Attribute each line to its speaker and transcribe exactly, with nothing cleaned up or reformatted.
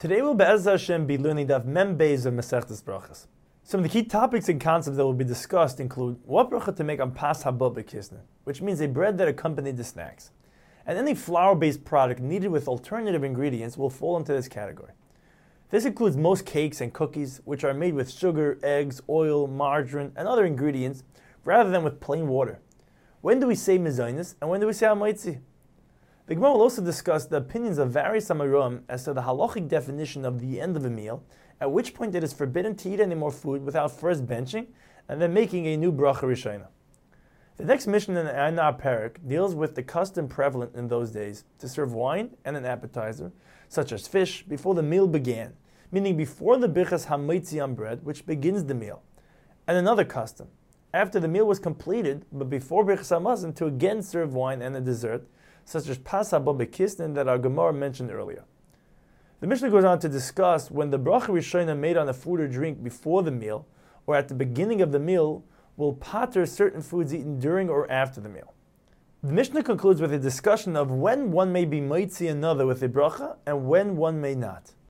Speaker 1: Today we'll Be'ez Hashem be learning Daf Mem Beis of Masechtas Brachas. Some of the key topics and concepts that will be discussed include what bracha to make on Pas Haba B'Kisnin, which means a bread that accompanied the snacks. And any flour-based product needed with alternative ingredients will fall into this category. This includes most cakes and cookies, which are made with sugar, eggs, oil, margarine, and other ingredients, rather than with plain water. When do we say mezainis, and when do we say hamaitzi? The Gemara will also discuss the opinions of various Amoraim as to the halachic definition of the end of a meal, at which point it is forbidden to eat any more food without first benching and then making a new bracha rishona. The next mission in the Einar Parak deals with the custom prevalent in those days to serve wine and an appetizer, such as fish, before the meal began, meaning before the birchas hamaitzi on bread, which begins the meal, and another custom, after the meal was completed, but before birchas hamazon, to again serve wine and a dessert, such as Pas Haba B'Kisnin that our Gemara mentioned earlier. The Mishnah goes on to discuss when the bracha rishona made on a food or drink before the meal, or at the beginning of the meal, will pater certain foods eaten during or after the meal. The Mishnah concludes with a discussion of when one may be mitzi another with a bracha and when one may not.